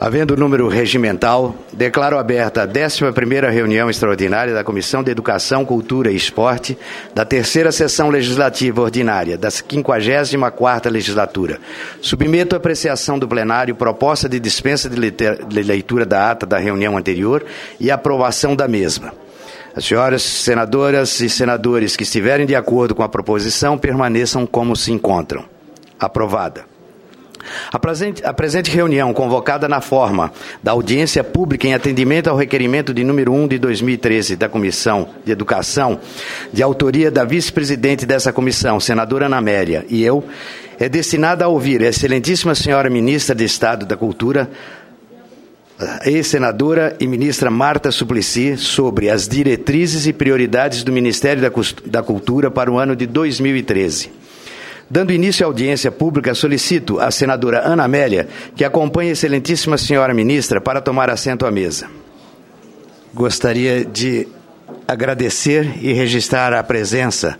Havendo número regimental, declaro aberta a 11ª reunião extraordinária da Comissão de Educação, Cultura e Esporte da 3ª Sessão Legislativa Ordinária da 54ª Legislatura. Submeto à apreciação do plenário proposta de dispensa de leitura da ata da reunião anterior e aprovação da mesma. As senhoras senadoras e senadores que estiverem de acordo com a proposição permaneçam como se encontram. Aprovada. A presente reunião, convocada na forma da audiência pública em atendimento ao requerimento de número 1 de 2013 da Comissão de Educação, de autoria da vice-presidente dessa comissão, senadora Ana Amélia, e eu, é destinada a ouvir a excelentíssima senhora ministra de Estado da Cultura, ex-senadora e ministra Marta Suplicy, sobre as diretrizes e prioridades do Ministério da Cultura para o ano de 2013. Dando início à audiência pública, solicito à senadora Ana Amélia que acompanhe a excelentíssima senhora ministra para tomar assento à mesa. Gostaria de agradecer e registrar a presença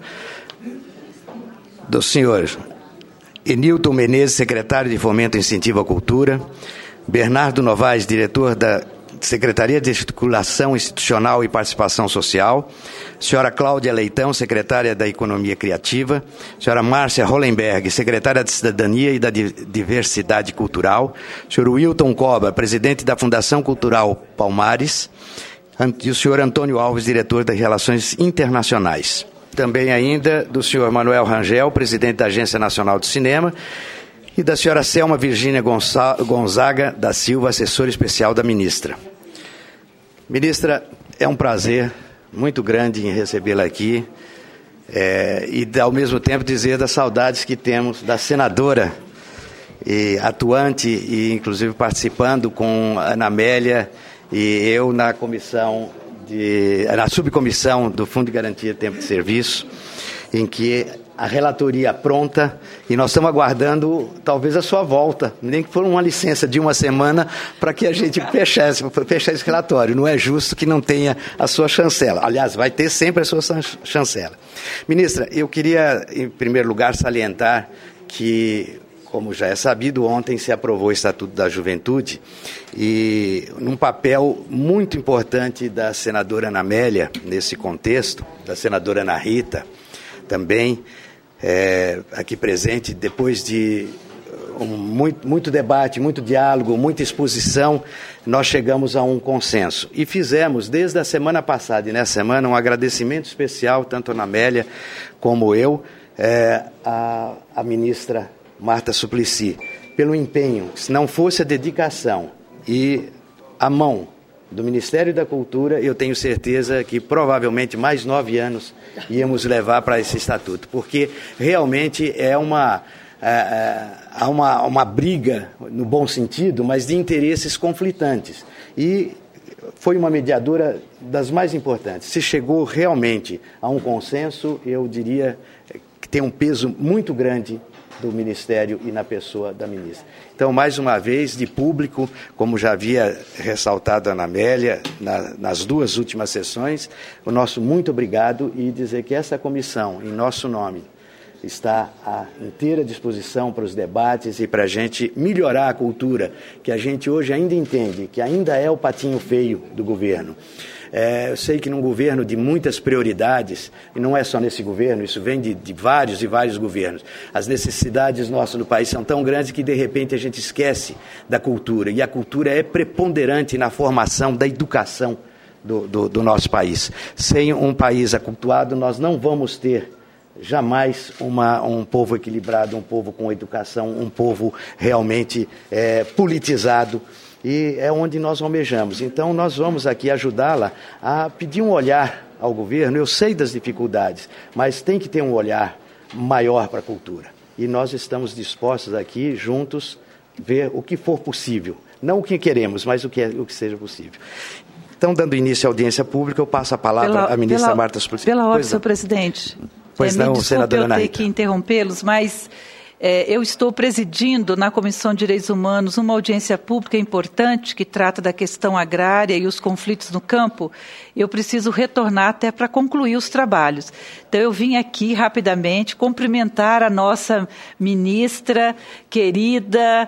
do senhor Enilton Menezes, secretário de Fomento e Incentivo à Cultura, Bernardo Novaes, diretor da Secretaria de Articulação Institucional e Participação Social, senhora Cláudia Leitão, secretária da Economia Criativa, senhora Márcia Hollenberg, secretária de Cidadania e da Diversidade Cultural, senhor Wilton Coba, presidente da Fundação Cultural Palmares, e o senhor Antônio Alves, diretor das Relações Internacionais. Também ainda do senhor Manuel Rangel, presidente da Agência Nacional de Cinema, e da senhora Selma Virgínia Gonzaga da Silva, assessora especial da ministra. Ministra, é um prazer muito grande em recebê-la aqui e, ao mesmo tempo, dizer das saudades que temos da senadora atuante e, inclusive, participando com a Ana Amélia e eu na subcomissão do Fundo de Garantia de Tempo de Serviço, em que a relatoria pronta e nós estamos aguardando talvez a sua volta, nem que for uma licença de uma semana para que a gente fechasse esse relatório. Não é justo que não tenha a sua chancela. Aliás, vai ter sempre a sua chancela. Ministra, eu queria, em primeiro lugar, salientar que, como já é sabido, ontem se aprovou o Estatuto da Juventude e num papel muito importante da senadora Ana Amélia, nesse contexto, da senadora Ana Rita, também, aqui presente, depois de muito debate, muito diálogo, muita exposição, nós chegamos a um consenso. E fizemos, desde a semana passada e nessa semana, um agradecimento especial, tanto a Ana Amélia como eu, à ministra Marta Suplicy, pelo empenho. Se não fosse a dedicação e a mão do Ministério da Cultura, eu tenho certeza que provavelmente mais 9 anos íamos levar para esse estatuto, porque realmente há uma briga, no bom sentido, mas de interesses conflitantes. E foi uma mediadora das mais importantes. Se chegou realmente a um consenso, eu diria que tem um peso muito grande do Ministério e na pessoa da ministra. Então, mais uma vez, de público, como já havia ressaltado a Ana Amélia nas 2 últimas sessões, o nosso muito obrigado e dizer que essa comissão, em nosso nome, está à inteira disposição para os debates e para a gente melhorar a cultura, que a gente hoje ainda entende, que ainda é o patinho feio do governo. Eu sei que num governo de muitas prioridades, e não é só nesse governo, isso vem de vários e vários governos, as necessidades nossas no país são tão grandes que, de repente, a gente esquece da cultura, e a cultura é preponderante na formação da educação do nosso país. Sem um país acultuado, nós não vamos ter jamais um povo equilibrado, um povo com educação, um povo realmente politizado. E é onde nós almejamos. Então, nós vamos aqui ajudá-la a pedir um olhar ao governo. Eu sei das dificuldades, mas tem que ter um olhar maior para a cultura. E nós estamos dispostos aqui, juntos, ver o que for possível. Não o que queremos, mas o que seja possível. Então, dando início à audiência pública, eu passo a palavra à ministra Marta Suplicy. Pela ordem, senhor presidente. Pois não, senadora Ana Rita. Eu tenho que interrompê-los, mas Eu estou presidindo na Comissão de Direitos Humanos uma audiência pública importante que trata da questão agrária e os conflitos no campo. Eu preciso retornar até para concluir os trabalhos. Então, eu vim aqui rapidamente cumprimentar a nossa ministra querida,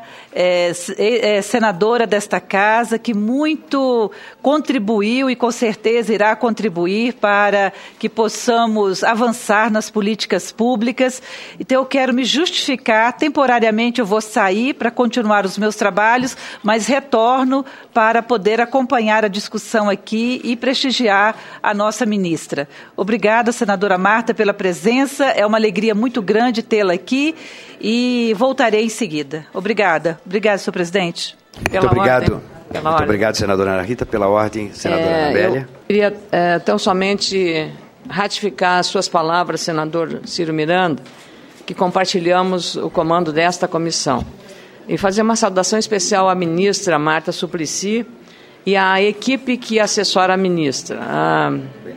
senadora desta casa, que muito contribuiu e com certeza irá contribuir para que possamos avançar nas políticas públicas. Então, eu quero me justificar. Temporariamente eu vou sair para continuar os meus trabalhos, mas retorno para poder acompanhar a discussão aqui e prestigiar a nossa ministra. Obrigada, senadora Marta, pela presença. É uma alegria muito grande tê-la aqui e voltarei em seguida. Obrigada. Obrigada, senhor presidente. Muito obrigado. Muito obrigado, senadora Ana Rita. Pela ordem, senadora Anabélia. Eu queria tão somente ratificar as suas palavras, senador Ciro Miranda, que compartilhamos o comando desta comissão. E fazer uma saudação especial à ministra Marta Suplicy e à equipe que assessora a ministra, a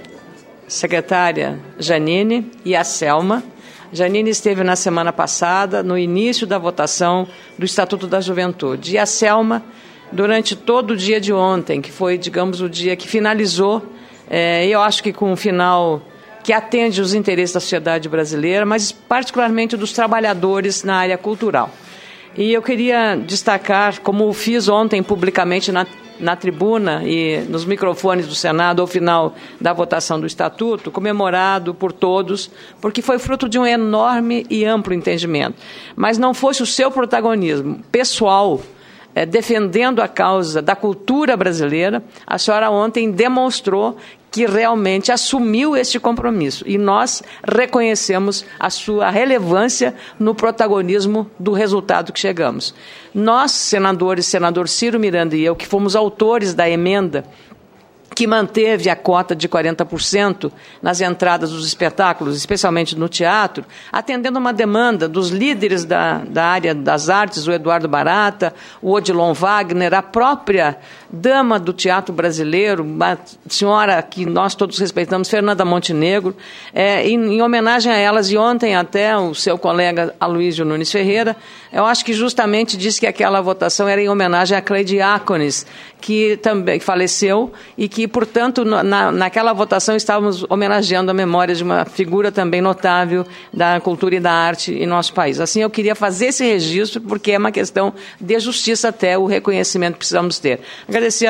secretária Janine e a Selma. Janine esteve na semana passada, no início da votação do Estatuto da Juventude. E a Selma, durante todo o dia de ontem, que foi, digamos, o dia que finalizou, eu acho que com um final que atende os interesses da sociedade brasileira, mas particularmente dos trabalhadores na área cultural. E eu queria destacar, como fiz ontem publicamente na tribuna e nos microfones do Senado, ao final da votação do Estatuto, comemorado por todos, porque foi fruto de um enorme e amplo entendimento. Mas não fosse o seu protagonismo pessoal, defendendo a causa da cultura brasileira, a senhora ontem demonstrou que realmente assumiu este compromisso. E nós reconhecemos a sua relevância no protagonismo do resultado que chegamos. Nós, senadores, senador Ciro Miranda e eu, que fomos autores da emenda que manteve a cota de 40% nas entradas dos espetáculos, especialmente no teatro, atendendo uma demanda dos líderes da área das artes, o Eduardo Barata, o Odilon Wagner, a própria dama do teatro brasileiro, uma senhora que nós todos respeitamos, Fernanda Montenegro, em homenagem a elas, e ontem até o seu colega Aloysio Nunes Ferreira, eu acho que justamente disse que aquela votação era em homenagem a Cleide Diáconis, que também faleceu e que, portanto, naquela votação estávamos homenageando a memória de uma figura também notável da cultura e da arte em nosso país. Assim, eu queria fazer esse registro porque é uma questão de justiça até o reconhecimento que precisamos ter. Agradecer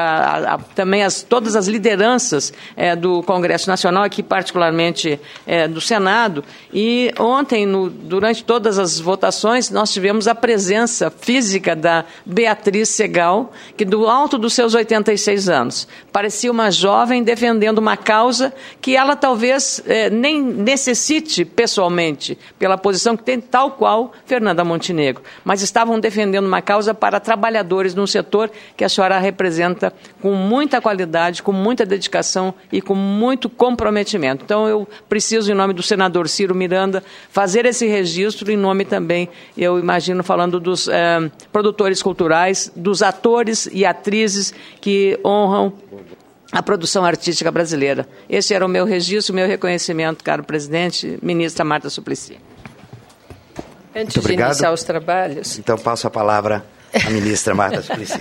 também todas as lideranças do Congresso Nacional, aqui particularmente do Senado, e ontem, durante todas as votações, nós tivemos a presença física da Beatriz Segal, que do alto dos seus 86 anos, parecia uma jovem defendendo uma causa que ela talvez nem necessite pessoalmente, pela posição que tem, tal qual Fernanda Montenegro, mas estavam defendendo uma causa para trabalhadores num setor que a senhora representa com muita qualidade, com muita dedicação e com muito comprometimento. Então, eu preciso, em nome do senador Ciro Miranda, fazer esse registro em nome também, eu imagino, falando dos produtores culturais, dos atores e atrizes que honram a produção artística brasileira. Esse era o meu registro, o meu reconhecimento, caro presidente, ministra Marta Suplicy. Antes de iniciar os trabalhos... Então, passo a palavra à ministra Marta Suplicy.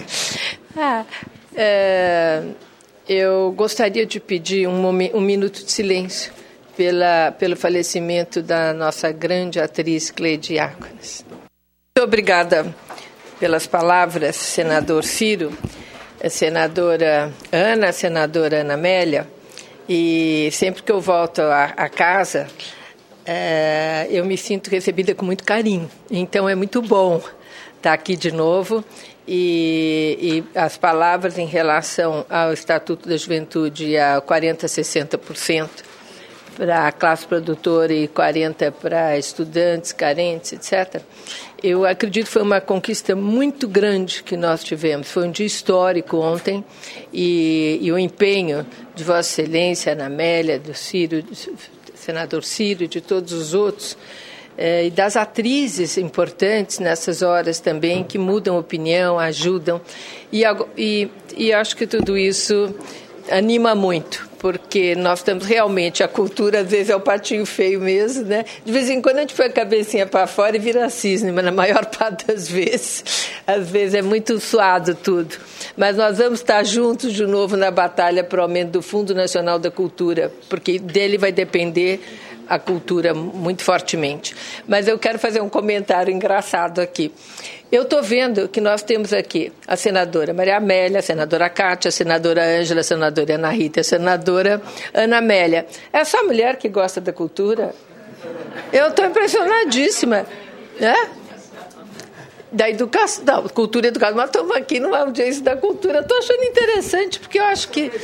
Eu gostaria de pedir um minuto de silêncio pelo falecimento da nossa grande atriz Cleide Diáconis. Muito obrigada pelas palavras, senador Ciro, senadora Ana Amélia, e sempre que eu volto à casa, eu me sinto recebida com muito carinho. Então é muito bom estar aqui de novo, e as palavras em relação ao Estatuto da Juventude, a 40% a 60% para a classe produtora e 40% para estudantes, carentes, etc., eu acredito que foi uma conquista muito grande que nós tivemos. Foi um dia histórico ontem e o empenho de Vossa Excelência, Ana Amélia, do Ciro, senador Ciro e de todos os outros, e das atrizes importantes nessas horas também, que mudam opinião, ajudam. E acho que tudo isso anima muito, porque nós estamos realmente, a cultura às vezes é o patinho feio mesmo, né? De vez em quando a gente põe a cabecinha para fora e vira cisne, mas na maior parte das vezes, às vezes é muito suado tudo. Mas nós vamos estar juntos de novo na batalha para o aumento do Fundo Nacional da Cultura, porque dele vai depender a cultura muito fortemente. Mas eu quero fazer um comentário engraçado aqui. Eu estou vendo que nós temos aqui a senadora Maria Amélia, a senadora Cátia, a senadora Ângela, a senadora Ana Rita, a senadora Ana Amélia. É só mulher que gosta da cultura? Eu estou impressionadíssima. Né? Da educação, não, cultura e educação, mas estamos aqui numa audiência da cultura. Estou achando interessante, porque eu acho que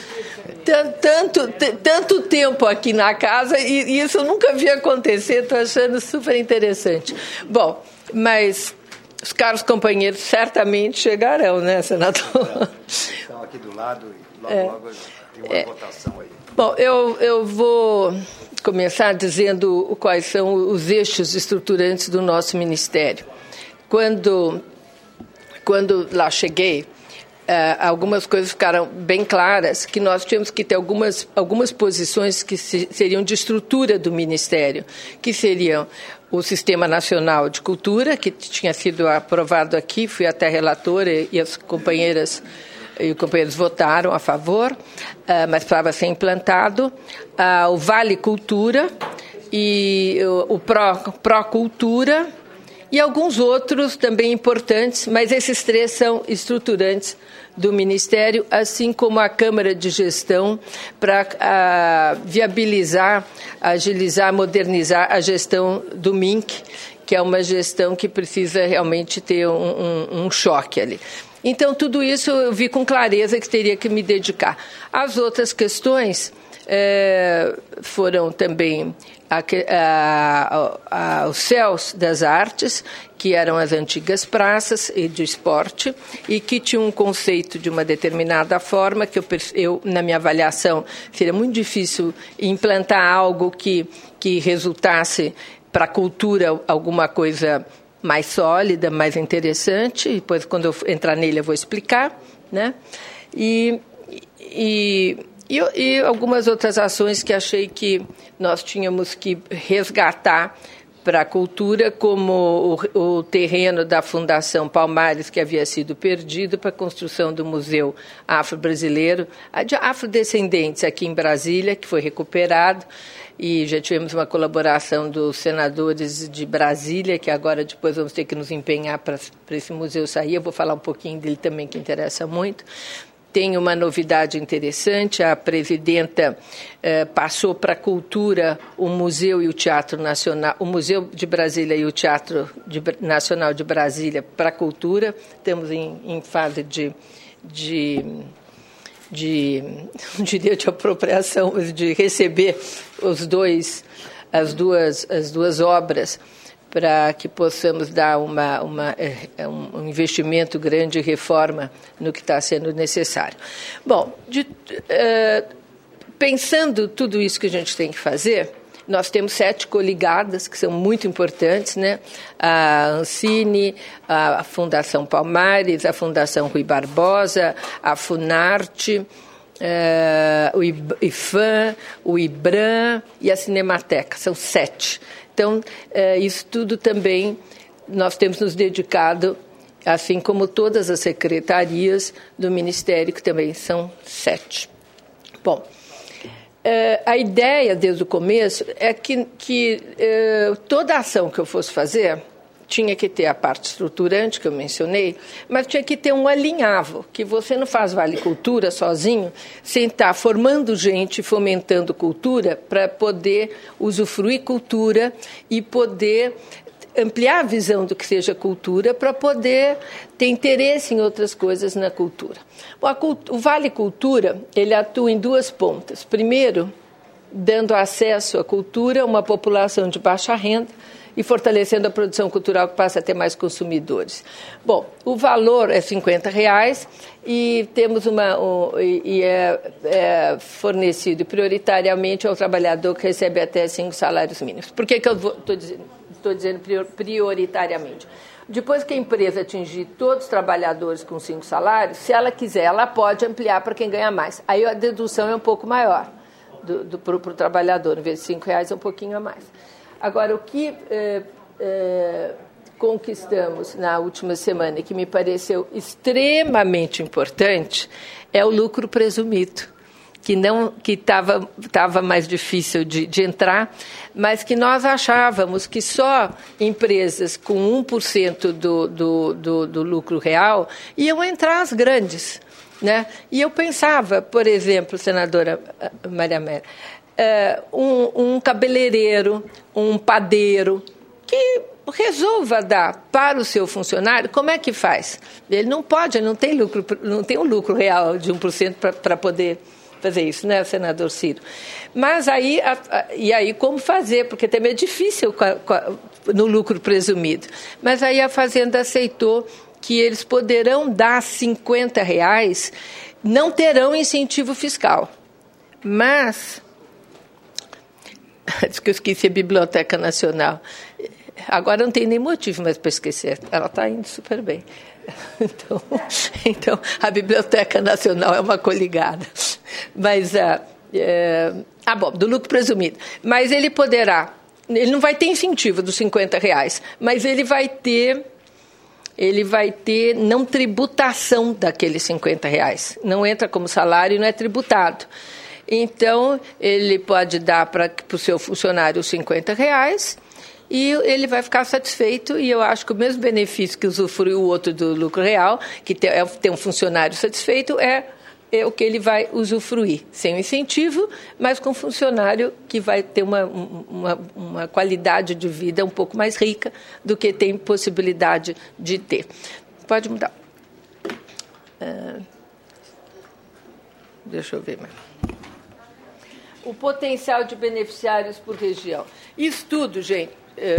tanto tempo aqui na casa e isso eu nunca vi acontecer, estou achando super interessante. Bom, mas os caros companheiros certamente chegarão, né, senador? Estão aqui do lado e logo tem uma votação aí. Bom, eu vou começar dizendo quais são os eixos estruturantes do nosso ministério. Quando lá cheguei, algumas coisas ficaram bem claras, que nós tínhamos que ter algumas posições que seriam de estrutura do Ministério, que seriam o Sistema Nacional de Cultura, que tinha sido aprovado aqui, fui até relatora e as companheiras e os companheiros votaram a favor, mas precisava ser implantado, o Vale Cultura e o Pro Cultura, e alguns outros também importantes, mas esses três são estruturantes do Ministério, assim como a Câmara de Gestão, para viabilizar, agilizar, modernizar a gestão do MINC, que é uma gestão que precisa realmente ter um choque ali. Então, tudo isso eu vi com clareza que teria que me dedicar. As outras questões foram também os céus das artes, que eram as antigas praças e de esporte, e que tinham um conceito de uma determinada forma, que eu na minha avaliação, seria muito difícil implantar algo que resultasse para a cultura alguma coisa mais sólida, mais interessante. Depois, quando eu entrar nele, eu vou explicar, né? E algumas outras ações que achei que nós tínhamos que resgatar para a cultura, como o terreno da Fundação Palmares, que havia sido perdido, para a construção do Museu Afro-Brasileiro, de Afrodescendentes aqui em Brasília, que foi recuperado, e já tivemos uma colaboração dos senadores de Brasília, que agora depois vamos ter que nos empenhar para esse museu sair. Eu vou falar um pouquinho dele também, que interessa muito. Tem uma novidade interessante, a presidenta passou para a cultura o Museu e o Teatro Nacional, o Museu de Brasília e o Teatro Nacional de Brasília para a cultura. Estamos em fase não diria de apropriação, mas de receber as duas obras, para que possamos dar um investimento grande e reforma no que está sendo necessário. Bom, pensando tudo isso que a gente tem que fazer, nós temos 7 coligadas que são muito importantes, né? A Ancine, a Fundação Palmares, a Fundação Rui Barbosa, a Funarte, o IFAM, o IBRAM e a Cinemateca. São 7. Então, isso tudo também nós temos nos dedicado, assim como todas as secretarias do Ministério, que também são 7. Bom, a ideia desde o começo é que toda ação que eu fosse fazer tinha que ter a parte estruturante, que eu mencionei, mas tinha que ter um alinhavo, que você não faz Vale Cultura sozinho, sem estar formando gente, fomentando cultura, para poder usufruir cultura e poder ampliar a visão do que seja cultura, para poder ter interesse em outras coisas na cultura. O Vale Cultura, ele atua em 2 pontas. Primeiro, dando acesso à cultura a uma população de baixa renda, e fortalecendo a produção cultural, que passa a ter mais consumidores. Bom, o valor é R$50 e temos é fornecido prioritariamente ao trabalhador que recebe até 5 salários mínimos. Por que eu estou dizendo? estou dizendo prioritariamente. Depois que a empresa atingir todos os trabalhadores com 5 salários, se ela quiser, ela pode ampliar para quem ganha mais. Aí a dedução é um pouco maior para o trabalhador, em vez de R$5 é um pouquinho a mais. Agora, o que conquistamos na última semana e que me pareceu extremamente importante é o lucro presumido, que estava mais difícil de entrar, mas que nós achávamos que só empresas com 1% do lucro real iam entrar as grandes, né? E eu pensava, por exemplo, senadora Maria Amélia, um cabeleireiro, um padeiro, que resolva dar para o seu funcionário, como é que faz? Ele não pode, ele não tem um lucro real de 1% para poder fazer isso, né, senador Ciro? Mas aí, como fazer? Porque também é difícil no lucro presumido. Mas aí a Fazenda aceitou que eles poderão dar R$50, não terão incentivo fiscal. Mas, acho que eu esqueci a Biblioteca Nacional. Agora não tem nem motivo mais para esquecer. Ela está indo super bem. Então, a Biblioteca Nacional é uma coligada. Mas, bom, do lucro presumido. Mas ele não vai ter incentivo dos R$50, mas ele vai ter não tributação daqueles R$50. Não entra como salário e não é tributado. Então, ele pode dar para o seu funcionário os R$50 e ele vai ficar satisfeito, e eu acho que o mesmo benefício que usufrui o outro do lucro real, que tem um funcionário satisfeito, é o que ele vai usufruir, sem o incentivo, mas com um funcionário que vai ter uma qualidade de vida um pouco mais rica do que tem possibilidade de ter. Pode mudar. Deixa eu ver mais. O potencial de beneficiários por região. Isso tudo, gente,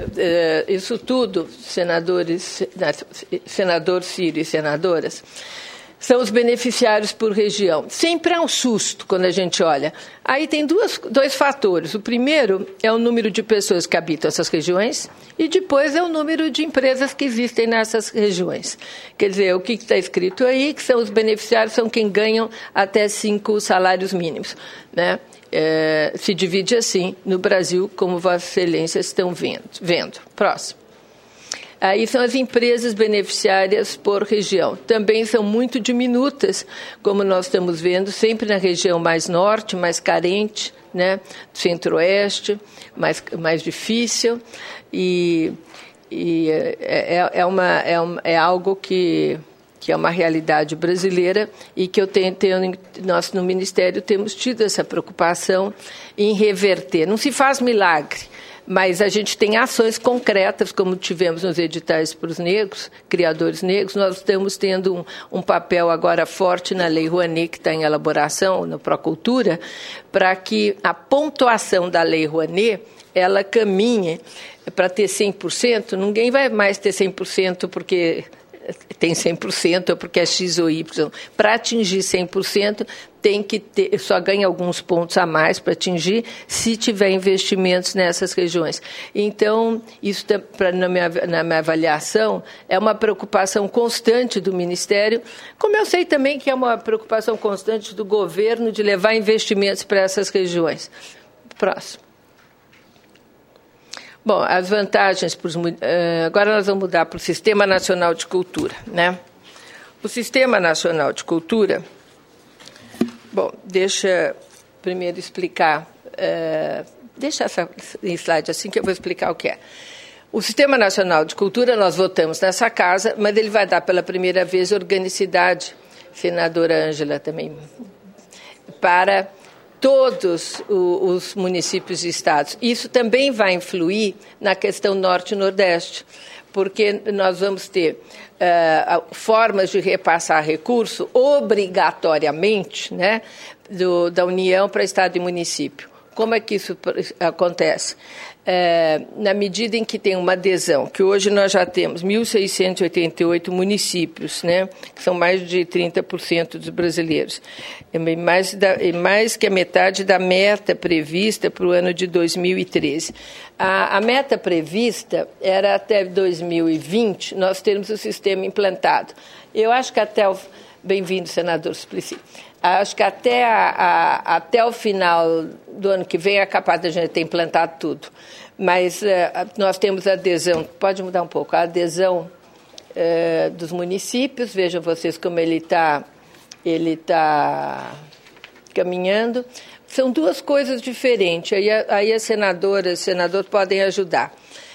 senador Ciro e senadoras, são os beneficiários por região. Sempre há um susto quando a gente olha. Aí tem dois fatores. O primeiro é o número de pessoas que habitam essas regiões e depois é o número de empresas que existem nessas regiões. Quer dizer, o que está escrito aí, que são os beneficiários, são quem ganham até 5 salários mínimos, né? Se divide assim no Brasil, como Vossa Excelência estão vendo. Próximo. Aí são as empresas beneficiárias por região. Também são muito diminutas, como nós estamos vendo, sempre na região mais norte, mais carente, né? Centro-oeste, mais difícil. E é algo que é uma realidade brasileira e que nós no Ministério temos tido essa preocupação em reverter. Não se faz milagre, mas a gente tem ações concretas, como tivemos nos editais para os negros, criadores negros. Nós estamos tendo um papel agora forte na Lei Rouanet, que está em elaboração, na Procultura, para que a pontuação da Lei Rouanet ela caminhe para ter 100%. Ninguém vai mais ter 100% porque tem 100% ou porque é X ou Y. Para atingir 100%, tem que ter, só ganha alguns pontos a mais para atingir se tiver investimentos nessas regiões. Então, isso, na minha avaliação, é uma preocupação constante do Ministério, como eu sei também que é uma preocupação constante do governo de levar investimentos para essas regiões. Próximo. Bom, as vantagens, agora nós vamos mudar para o Sistema Nacional de Cultura, né? O Sistema Nacional de Cultura, bom, deixa primeiro explicar, deixa essa slide assim que eu vou explicar o que é. O Sistema Nacional de Cultura, nós votamos nessa casa, mas ele vai dar pela primeira vez organicidade, senadora Ângela também, para todos os municípios e estados. Isso também vai influir na questão norte e nordeste, porque nós vamos ter formas de repassar recurso obrigatoriamente, né, da União para estado e município. Como é que isso acontece? na medida em que tem uma adesão, que hoje nós já temos 1.688 municípios, né, que são mais de 30% dos brasileiros, mais que a metade da meta prevista para o ano de 2013. A meta prevista era até 2020 nós termos o sistema implantado. Eu acho que Bem-vindo, senador Suplicy. Acho que até o final do ano que vem é capaz de a gente ter implantado tudo. Mas nós temos a adesão, pode mudar um pouco, a adesão dos municípios, vejam vocês como ele está caminhando. São duas coisas diferentes, aí a senadora e o senador podem ajudar.